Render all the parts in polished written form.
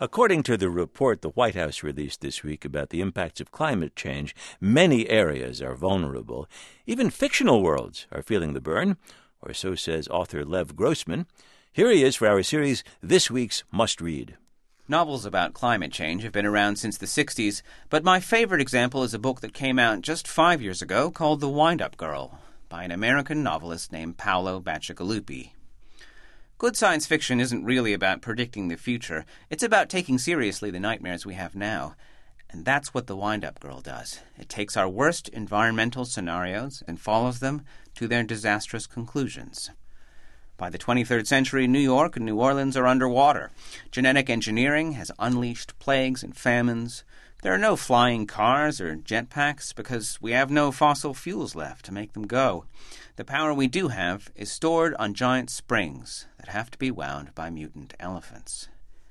According to the report the White House released this week about the impacts of climate change, many areas are vulnerable. Even fictional worlds are feeling the burn, or so says author Lev Grossman. Here he is for our series, This Week's Must Read. Novels about climate change have been around since the 60s, but my favorite example is a book that came out just 5 years ago called The Wind-Up Girl by an American novelist named Paolo Bacigalupi. Good science fiction isn't really about predicting the future. It's about taking seriously the nightmares we have now. And that's what The Wind-Up Girl does. It takes our worst environmental scenarios and follows them to their disastrous conclusions. By the 23rd century, New York and New Orleans are underwater. Genetic engineering has unleashed plagues and famines. There are no flying cars or jetpacks because we have no fossil fuels left to make them go. The power we do have is stored on giant springs that have to be wound by mutant elephants.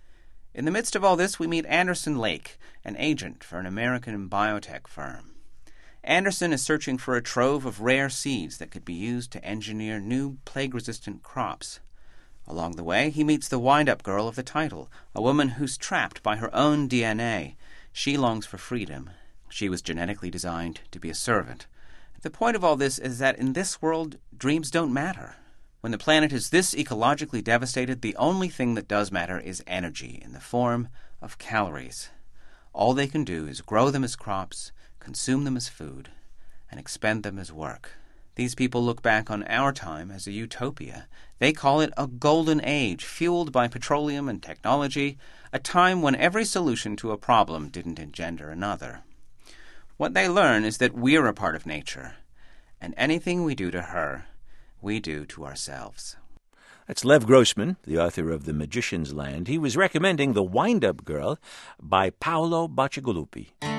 In the midst of all this, we meet Anderson Lake, an agent for an American biotech firm. Anderson is searching for a trove of rare seeds that could be used to engineer new plague-resistant crops. Along the way, he meets the wind-up girl of the title, a woman who's trapped by her own DNA. She longs for freedom. She was genetically designed to be a servant. The point of all this is that in this world, dreams don't matter. When the planet is this ecologically devastated, the only thing that does matter is energy in the form of calories. All they can do is grow them as crops, consume them as food, and expend them as work. These people look back on our time as a utopia. They call it a golden age, fueled by petroleum and technology, a time when every solution to a problem didn't engender another. What they learn is that we're a part of nature, and anything we do to her, we do to ourselves. That's Lev Grossman, the author of The Magician's Land. He was recommending The Wind-Up Girl by Paolo Bacigalupi.